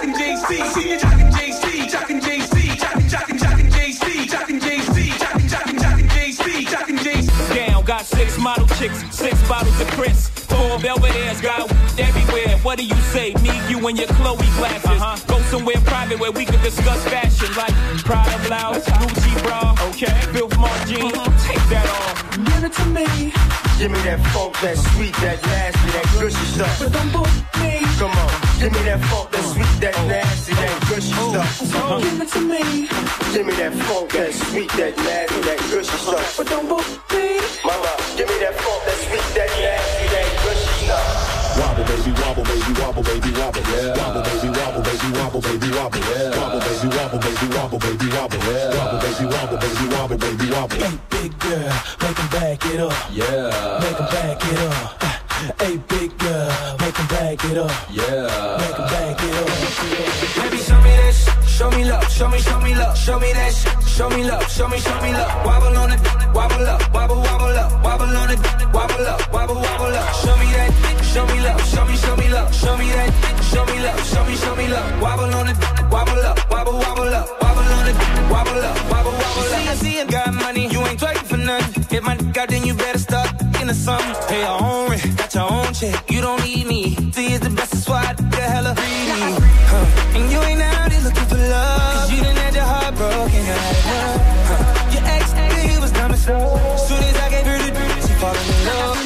jockin' JC. See you jockin' JC, jockin' JC, jockin' JC, jockin' JC, jockin' JC, jockin' JC. Down, got 6 model chicks, 6 bottles of Chris. 4 Belvedere's, got everywhere. What do you say? Me, you, and your Chloe glasses. Go somewhere private where we can discuss fashion, like Prada blouse, Gucci bra, okay, Filth Margine. Take that off. Give it to me. Give me that funk, that sweet, that nasty, that gushy stuff. But don't book me. Come on, give me that funk, that sweet, that nasty, that gushy stuff. So give it to me. Give me that funk, that sweet, that nasty, that gushy stuff. But don't book me. Mama, give me that funk, that sweet, that nasty, that gushy stuff. Wobble baby, wobble baby, wobble baby, wobble, yeah. Wobble baby, wobble baby, wobble baby, wobble, yeah. Wobble baby, wobble baby, wobble baby, wobble, yeah. Wobble baby, wobble baby, wobble baby, wobble. Hey big girl, make 'em back it up. Yeah. Make 'em back it up. Hey big girl, make 'em back it up. Yeah. Make 'em back it up. Baby, show me that shit. Show me love, show me love, show me that shit. Show me love, show me love. Wobble on it, wobble up, wobble up, wobble on it, wobble up, wobble up. Show me that, show me love, show me love, show me that, show me love, show me love. Wobble on it, wobble up, wobble up, wobble on it, wobble up, wobble up. You see, I got money, you ain't twerking for nothing. Get my dick out, then you better start into something. Pay your own rent, got your own check, you don't need me. See, it's the best, that's why I the hella greedy. And you ain't out here looking for love, cause you done had your heart broken, you had enough. Your ex, he was dumb as so. Soon as I gave her the drink, she falling in love.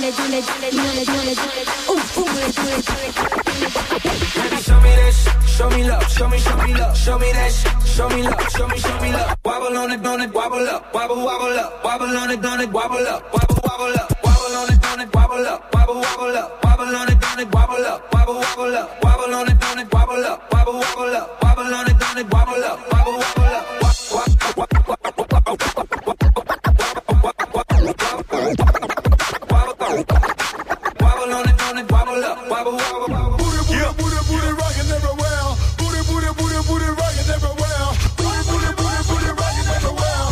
Baby, show me that shit, show me love, show me love, show me that shit, show me love, show me love. Wobble on it, wobble up, wobble up, wobble on it, wobble up, wobble up, wobble on it, wobble up, wobble up, wobble on it, wobble up, wobble up, wobble on it, wobble up, wobble up, wobble on it, wobble up, wobble up. Booty rockin' everywhere. Booty rockin' everywhere. Booty rockin' everywhere.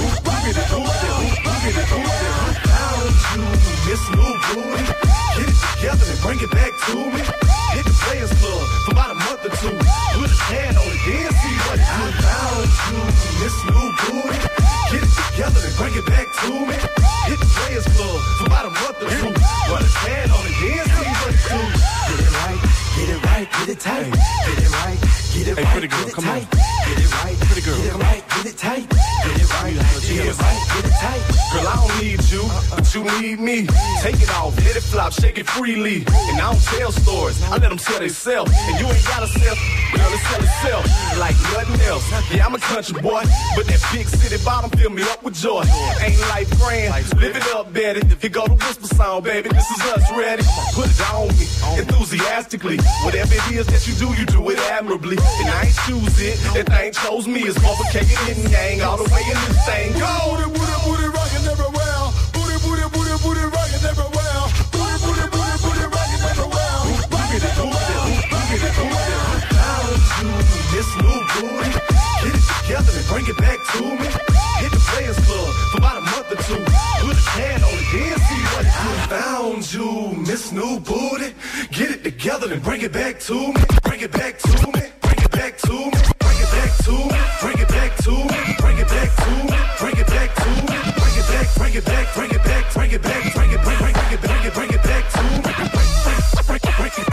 Found you, Miss New Booty. Get it together and bring it back to me. Hit the Players Club for about a month or two. Put his hand on it, then see what it do. Found you, Miss New Booty. Get it together and bring it back to me. Hit the Players Club for about a month or two. Put his hand on it, then see what it do. Get it right, get it tight. Get it right, get it right. Hey, pretty girl, get it come tight. on. Get it right, Pretty girl, get it come right, get it tight. Get it right, get it right, get it tight. Girl, I don't need you, but you need me. Take it off, hit it flop, shake it freely. And I don't tell stories, I let them tell themselves. And you ain't gotta sell, girl, it sell itself like nothing else. Yeah, I'm a country boy, but that big city bottom fill me up with joy. Ain't life grand, live it up, Betty. Here go the whisper sound, baby, this is us ready. Put it on me, enthusiastically. Whatever it is that you do it admirably. And I ain't choose it, that thing chose me. It's complicated and yang all the way in this thing. Go! Booty rockin' everywhere. Booty rockin' everywhere. Booty rockin' everywhere. Found you, Miss New Booty. Get it together and bring it back to me. Hit the Players Club for about a month or two. Put his hand on it, then see what it do. Found you, Miss New Booty. Get it together and bring it back to me. Bring it back to me. Bring it back to me. Bring it back to me. Bring it back to me. Bring it back to me. Bring it back to me. Bring it back. Bring it back. Bring it back. Bring it back. Bring it. Bring it. Bring it back to me. Bring it back to me. Bring it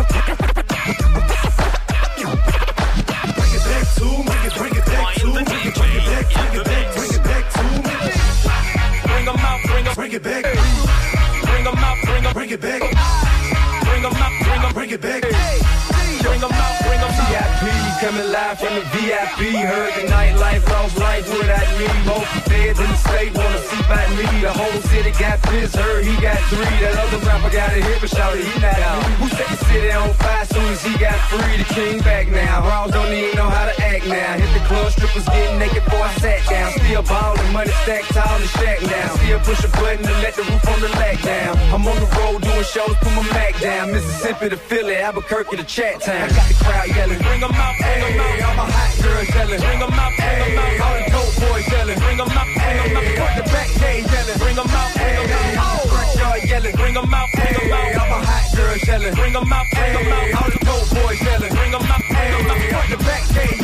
back to me. Bring it back. Bring it back to me. Bring 'em out, Bring it back. bring 'em out, Bring it back. bring 'em out, Bring it back. bring 'em out, bring 'em out. VIP coming live from the VIP. Heard the nightlife, lost life without me. Most feds in the state wanna see by me. The whole city got pissed, heard he got 3. That other rapper got a hit, but shouted he not out. Who set the city on fire soon as he got free? The king back now. Raws don't even know how to act now. Hit the club, strippers getting naked before I sat down. Still ballin', money stacked tall and shack now. Still push a button to let the roof on the lag down. I'm on the road doing shows, put my Mac down. Mississippi to Philly, Albuquerque to Chat Town. I got the crowd yelling, Bring 'em out, bring 'em out. hey, all my hot girls yelling, Bring 'em out, bring 'em hey, out. all the dope boys yelling, Bring 'em out, bring 'em hey, out. all the back gate yelling, Bring 'em out, bring 'em hey, out. all the front yard yelling, Bring 'em out, bring 'em hey, all out. my hot girls yelling, Bring 'em out, bring 'em hey, out. all the dope boys yelling, Bring 'em out, bring 'em hey, out. all the back gate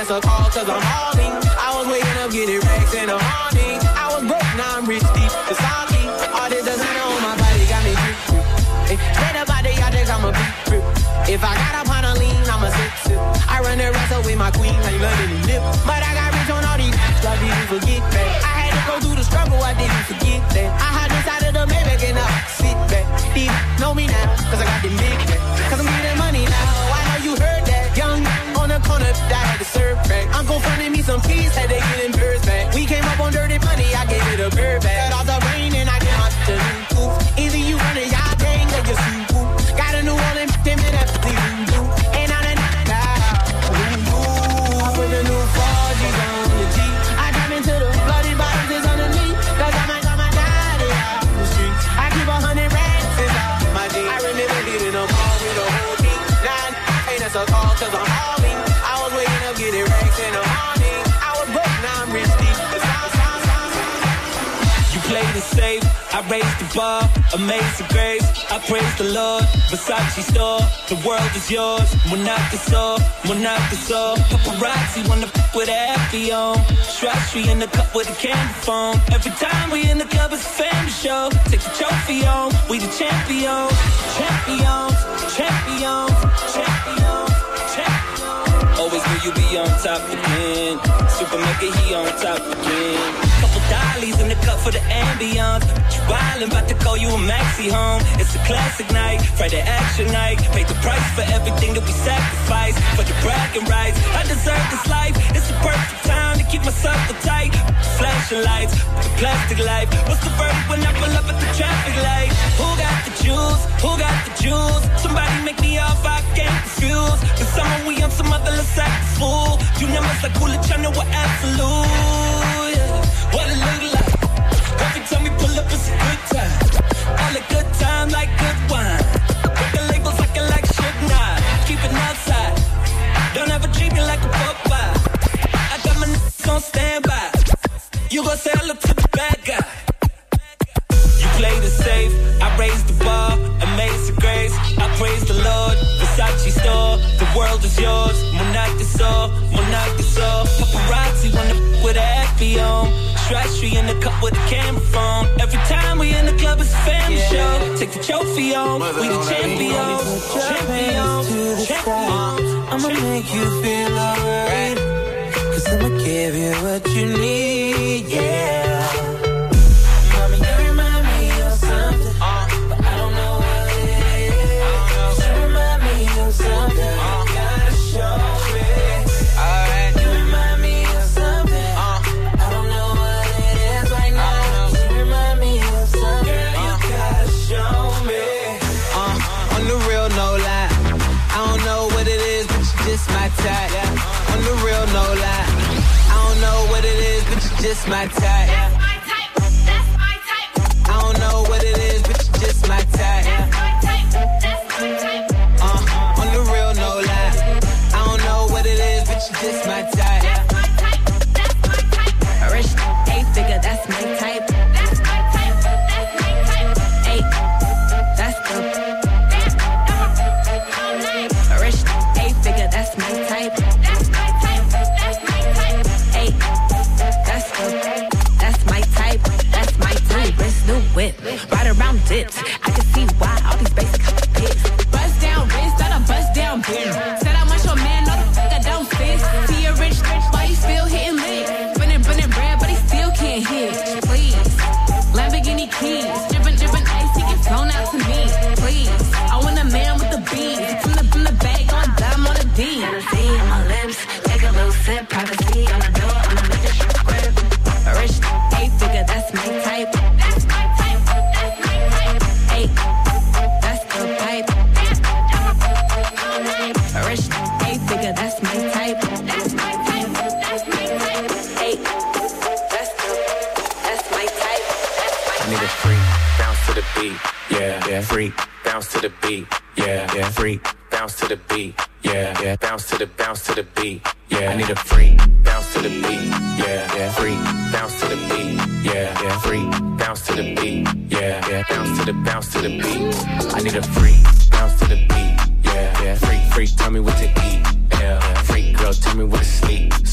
it's a call cause I'm hauling. I was waking up getting racks in the morning. I was broke, now I'm rich deep. The salty, all this designer on my body got me drip. Straight up out the yacht, I'm a big grip. If I got up on a lean, I'm a sip. I run the rest up with my queen, like London and Lip. But I got rich on all these, I didn't forget that. I had to go through the struggle, I didn't forget that. I had decided to make it up, sit back. These know me now, cause I got the big back. Cause I'm getting money now, I know you heard that. Young on the corner, that had to serve back. Uncle funded me some keys, had to get in birds back. We came up on dirty money, I gave it a bird back. Cut off the rain and I get my tooth. Either you run it, y'all gang, or you see who. Got a new one in 10 minutes, and I'm I put the new 4G's on the G. I jump into the bloody bottoms is underneath. Cause I might got my daddy out the streets. I keep 100 racks inside my jeans. I remember hitting them all with the whole team. Now ain't that's a call cause I'm hauling. I was waking up getting racks in the morning. I was broke, now I'm rich deep. You played it safe, I raised the bar, amazing grace. I praise the Lord, Versace store, the world is yours. Monarch is all, paparazzi wanna f*** with a happy on. Strawberry in the cup with a candy phone. Every time we in the club it's a family show. Take the trophy on, we the champions. Champions, champions, champions, champions. Always knew you be on top again. Super mega, he on top again. Couple dollies in the cup for the ambiance. You wildin', about to call you a maxi home. It's a classic night, Friday action night. Paid the price for everything that we sacrificed. For the bragging rights, I deserve this life. It's the perfect time to keep myself tight. Flashing lights, the plastic life. What's the verdict when I pull up at the traffic light? Who got the juice? Who got the juice? Somebody make me off, I can't confuse. The summer we on some other let's act fool. You know it's like cool, I know we're absolute. What it look like? Every time we pull up, it's a good time. All a good time, like good wine. With the labels looking like shit, nah. Keep it outside. Don't ever treat me like a Popeye. I got my n****s on standby. You gon' say hello to the bad guy. You played it safe, I raised the bar. Amazing grace, I praise the Lord. Versace store, the world is yours. Monarch is all, paparazzi wanna f*** with a happy on. Strawberry in the cup with a camera phone. Every time we in the club it's a family show. Take the trophy on, we the champions. Champions, champions. I'ma make you feel alright. Cause I'ma give you what you need, yeah. Mommy, you remind me of something, but I don't know what it is. You remind me of something, you gotta show me. Alright. You remind me of something, I don't know what it is right now. You remind me of something, you gotta show me. On the real, no lie, I don't know what it is, but you just my type. On the real, no lie, I don't know what it is, but you just my type. That's my type, that's my type. I don't know what it is, but you just my type. That's my type, that's my type. On the real, no lie, I don't know what it is, but you just my type. That's my type, that's my type. A rich eight-figure, that's my type. That's my type, that's my type. Eight, that's the a rich eight-figure, that's my type. That's my type, that's my type. Eight, that's my type. That's my type. Wrist, new whip, ride around dips. I can see why all these basic hits. Bust down wrist, not a bust down bitch. Said I want your man, no the fuck I don't fit. See a rich, why he still hitting lit? Spinning bread, but he still can't hit. Please, Lamborghini keys, drippin' ice, he get flown out to me. Please, I want a man with the beans. From the bag on dime on the D. Hennessy on my lips, take a little sip. Privacy on the door, I'ma make it grip. A rich eight-figure, that's my type. That's my type, that's my type. Eight, that's the pipe. A rich eight-figure, that's my type. That's my type, that's my type. Eight, that's my type. That's my type. I need a freak, bounce to the beat, yeah. Freak, bounce to the beat, yeah. Freak, bounce to the beat, yeah. Bounce to the beat, yeah. I need a freak, bounce to the beat, yeah. Freak, bounce to the beat, yeah. Freak, bounce to the beat, yeah. Bounce to the beat. I need a freak, bounce to the beat, yeah. Freak, tell me what to eat, yeah. Freak girl, tell me what to sleep.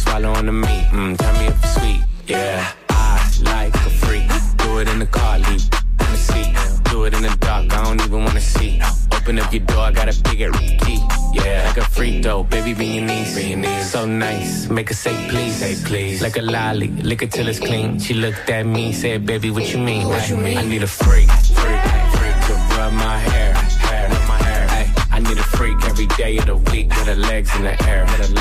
freak though, baby, be your niece. So nice, make her say please. Like a lolly, lick it till it's clean. She looked at me, said, baby, what you mean? I need a freak to rub my hair. Ay, I need a freak every day of the week with her legs in the air.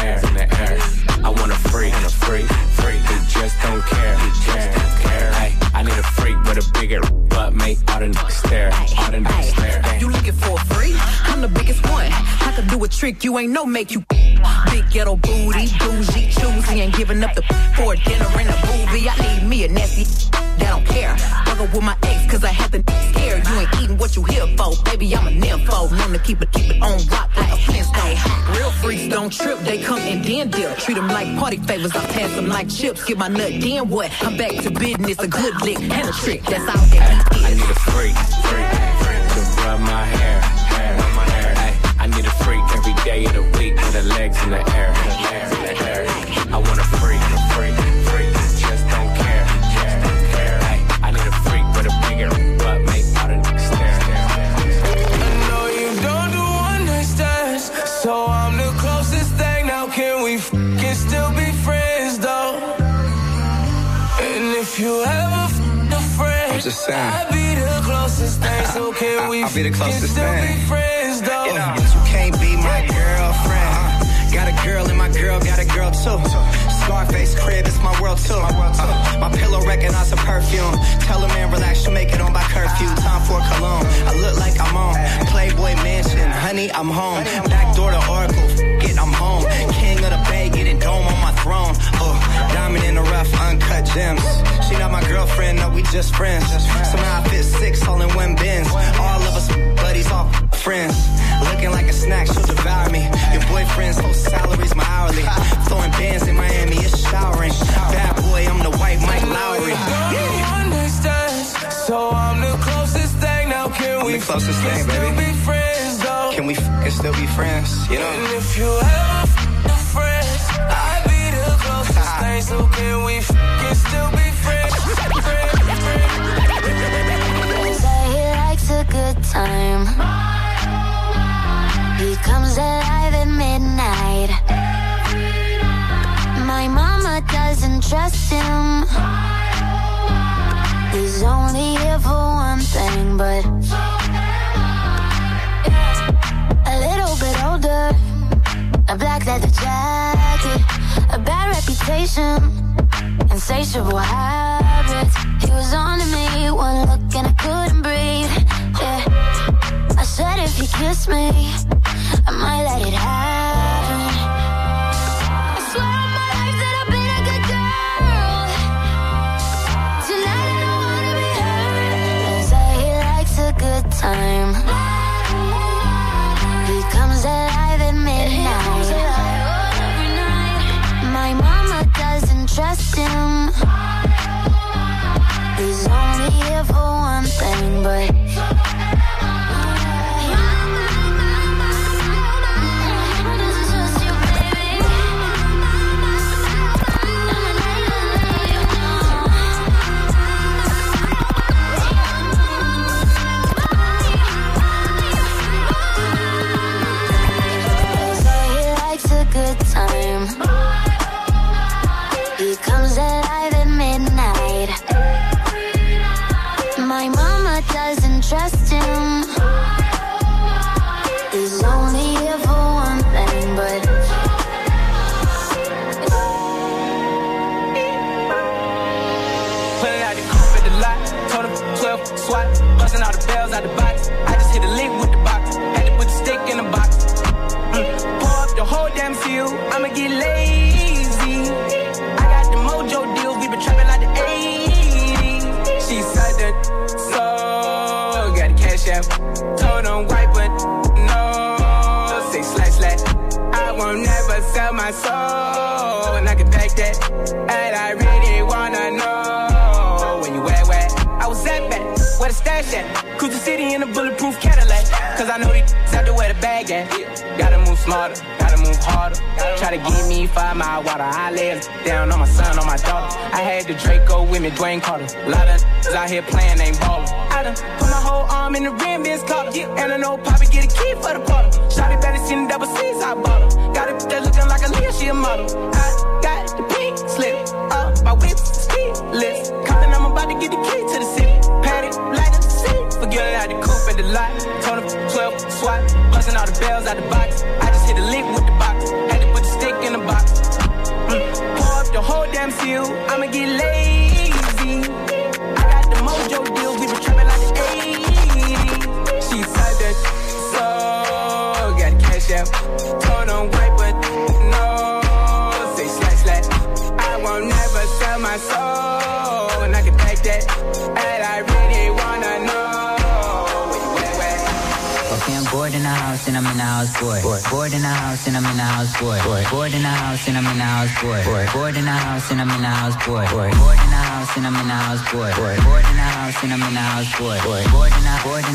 I want a freak who just don't care. Ay, I need a freak with a bigger butt, make all the niggas stare. You looking for a freak? I'm the biggest one. I could do a trick you ain't no make you. Big ghetto booty, bougie, choosy, ain't giving up the for a dinner and a movie. I need me a nasty that don't care. Fuck up with my ex, cause I have to scare. You ain't eating what you here for, baby, I'm a nympho. Known to keep it on rock like a Flintstone. Real freaks don't trip, they come and then dip. Treat them like party favors, I pass them like chips. Get my nut, then what? I'm back to business, a good lick and a trick, that's all that he is. I need a freak to rub my hair. I need a freak every day of the week with her legs in the air. I want a freak who just don't care. I need a freak with a bigger butt, make all the niggas stare. I know you don't do one night stands, so I'm the closest thing. Now can we still be friends though? And if you ever a friend, I'm just saying, I'll be the closest thing. So can we I'll be the closest still thing. be friends though? You know, but you can't be my girlfriend. Got a girl and my girl got a girl too. Scarface crib, it's my world too. My pillow recognize a perfume. Tell a man relax, she'll make it on by curfew. Time for cologne, I look like I'm on Playboy Mansion, honey, I'm home. Back door to Oracle, I'm home. King of the Bay, getting dome on my throne. Diamond in the rough, uncut gems. She not my girlfriend, no, we just friends. Somehow I fit 6 all in one bins. All of us buddies, all friends. Looking like a snack, she'll devour me. Your boyfriend's whole salary's my hourly. Throwing bands in Miami, it's showering. Bad boy, I'm the white Mike Lowry. So I'm the closest thing. Now can we closest thing, still baby. be friends though? Can we still be friends? You know. And if you ever the friends, I'll be the closest thing. So can we still be friends? Say he likes a good time. He comes alive at midnight. My mama doesn't trust him. He's only here for one thing, but a little bit older, a black leather jacket, a bad reputation, insatiable habits. He was on to me, one look and I couldn't breathe. Yeah, I said if he kissed me, I might let it happen. I swear on my life that I've been a good girl. Tonight I don't wanna be hurt. They say he likes a good time. He comes alive at midnight. My mama doesn't trust him. He's only here for one thing, but good time. He comes alive at midnight. My mama doesn't trust him. He's only here for one thing, but put it out the coupe at the lot. Told him 12 swat, busting all the bells out the box. I just hit a lick with the box. Had to put the stick in the box. Pour up the whole damn seal, I'ma get lazy. I got the mojo deals, we been trapping like the 80s. She said that, so got the cash out. Told him white, but no. Say slash. I won't never sell my soul, and I can back that. And I really wanna know when you where I was at back, where the stash at? Cruise the city in a bulletproof Cadillac. Cause I know these out to where the bag at. Gotta move smarter, gotta move harder. Try to give me 5 mile water. I lay it down on my son, on my daughter. I had the Draco with me, Dwayne Carter. A lot of out here playing, ain't ballin'. I done put my whole arm in the rim, Ben's collar. And I know Poppy get a key for the quarter. Shawty better seen the double C's, I bought her. she a model. I got the pink slip up, my whip's speedless. Compton, I'm about to get the key to the city. Patty, light up the city. Forget I had the coupe at the lot. Told him 12, swat, busting all the bells out the box. I just hit a lick with the box. Had to put the stick in the box. Pour up the whole damn seal. I'ma get lazy. I got the mojo deals. We been trapping like the 80s. She said that so got the cash out. Told them white, but no. Say slash slash. I won't never sell my soul, and I can take that. And I really wanna know. Okay, I'm bored in the house and I'm in the house, boy. Bored in the house and I'm in the house, boy. Bored in the house and I'm in the house, boy. Bored in the house and I'm in the house, boy. Bored in the house and I'm in the house, boy. Bored in the house and I'm in the house, boy. Bored in the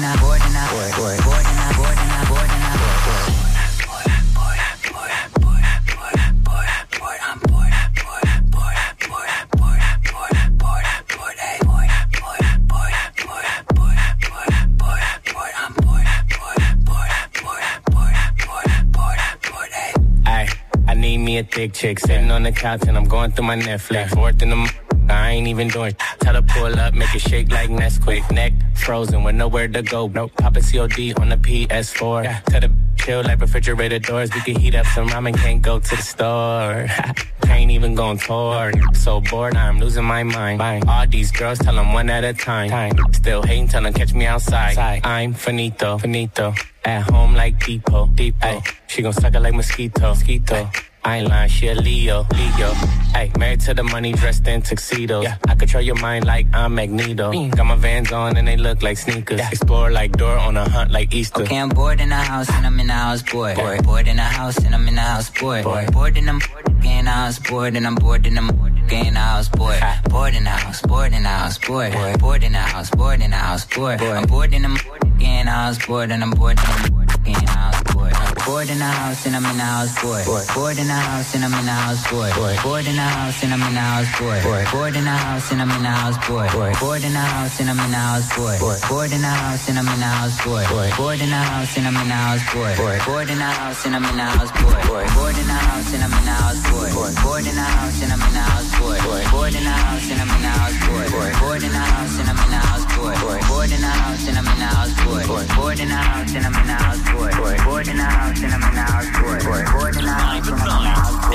A thick chick sitting on the couch and I'm going through my Netflix. Fourth in the I ain't even doing. Tell her pull up, make it shake like Nesquik. Neck frozen with nowhere to go. Nope, poppin' COD on the PS4. Yeah. Tell the chill like refrigerator doors. We can heat up some ramen, can't go to the store. Ain't even going tour. So bored, I'm losing my mind. Buying all these girls, tell them one at a time. Still hating, tell them catch me outside. I'm finito. At home like Depot. Ay, she gon' suck it like mosquito. Ay, I ain't lying, she a Leo. Ay, married to the money, dressed in tuxedos. Yeah. I control your mind like I'm Magneto. Got my Vans on and they look like sneakers. Yeah. Explore like Dora on a hunt like Easter. Okay, I'm bored in the house and I'm in the house, boy. Bored in the house and I'm in the house, boy. Bored in the house, bored and I'm bored in the house, boy. Bored in the house, bored in the house, boy. Bored in the house, bored in the house, boy. I'm bored in the house, bored and I'm bored in the house, boy. Bored in the house and I'm in the house, boy. Bored in the house and I'm in the house, boy. Bored in the house and I'm in the house, boy. Bored in the house and I'm in the house, boy. Bored in the house and I'm in the house, boy. Bored in the house and I'm in the house, boy. Bored in the house and I'm in the house, boy. Bored in the house and I'm in the house, boy. Bored in the house and I'm in the house, boy. Bored in the house and I'm in the house, boy. Bored in the house and I'm in the house, boy. Bored in the house and I'm in the house, boy. Bored in the house and I'm in the house, boy. Bored in the house and I'm in the house, boy. Bored in the house and I'm in the house, boy. Bored in the house and I'm in the house, boy.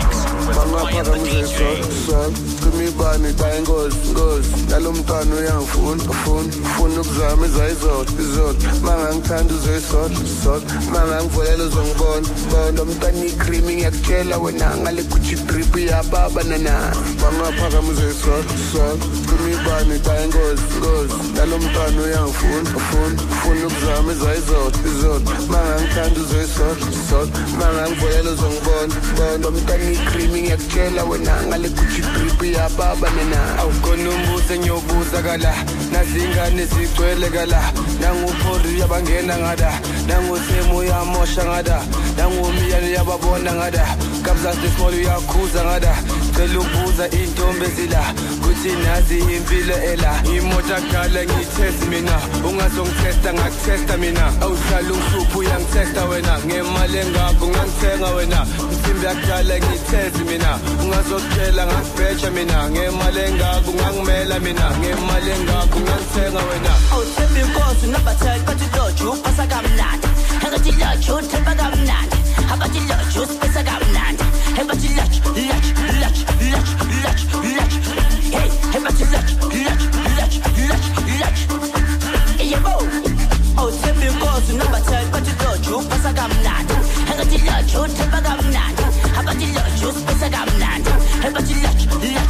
Kumibani tayingoz nalomntwana uyangifuna ukuzama izodwa mangangithanda uzoyisodwa mangangivulela uzongibona umntwana ikrimi ngiyakutshela wena ngale Gucci drip yababa nana bangaphakama uzoyisodwa kumibani tayingoz nalomntwana uyangifuna ukuzama izodwa mangangithanda uzoyisodwa mangangivulela uzongibona umntwana ikrimi ngiyakutshela wena ngale Gucci drip yababa nena awukhona umbuzo ngiyobuza kala nazingane zigcwele kala nanguphori yabangena ngada nangusemu yamosha ngada nangumiyane yababona ngada kabzansi small uyakhuza ngada cela ubuza intombi ezila kuthi nazi impilo ela imota kala ngitest mina ungazongitesta ngakutesta mina awuhlala ungihlupha uyangitesta wena ngemali engakho ngangithenga wena imsimbi yakudala ngitest mina ungazokutshela ngakubheja mina ngemali engakho ngangimela mina ngemali engakho ngangithenga wena awuthemba inkosi nabathela bathi loju upasa kamnandi engathi loju uthemba kamnandi abathi loju usipesa kamnandi engathi loju hey engathi loju yebo awuthemba inkosi nabathela bathi loju upasa kamnandi engathi loju uthemba kamnandi abathi loju usipesa kamnandi engathi loju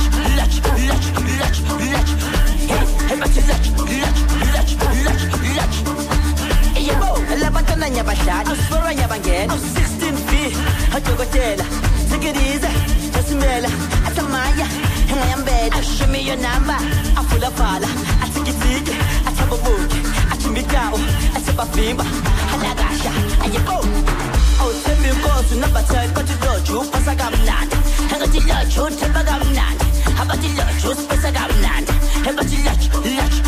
labantwana nyabadala usifora nyabangena 16V adokotela take it easy asimela athamaya engayambela show me your number afula fala atikitiki atabobuki achimbikawo asebavimba halakasha ayebo awuthemba inkosi nabathela bathi loju upasa kamnandi engathi loju uthemba kamnandi abathi loju usipesa kamnandi engathi loju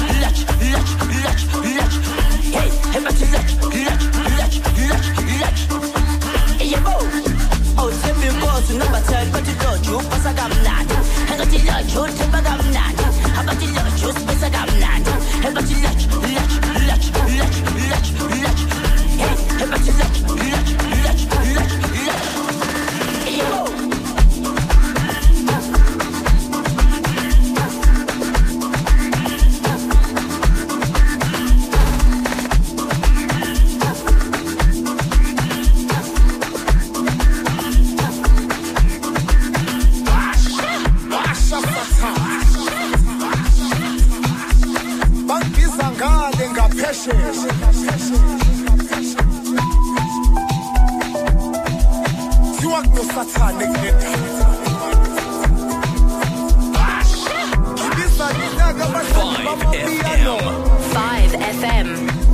hey engathi loju yebo awuthemba inkosi Sunabatel, but you don't you, Pasagamnat. And got the lunch, you tip a gamnat. How about the lunch, you space a gamnat. And got the lunch. Hey, and got the lunch. Satanic 5 FM.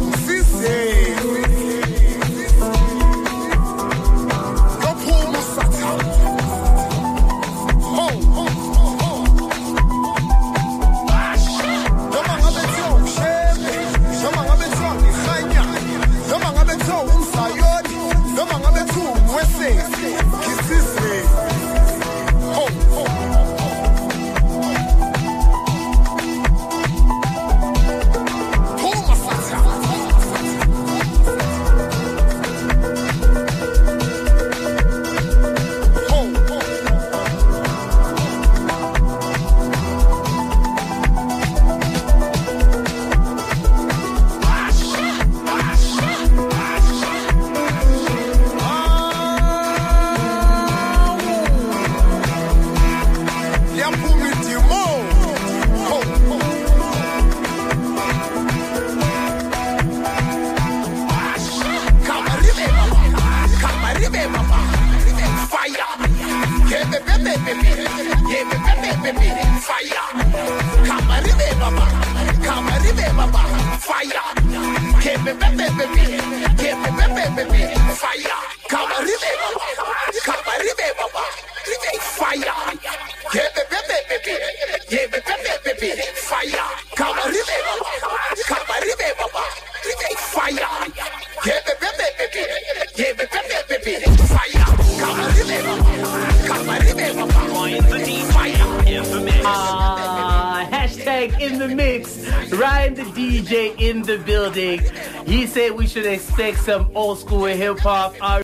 In the mix, Ryan the DJ in the building. He said we should expect some old school hip hop.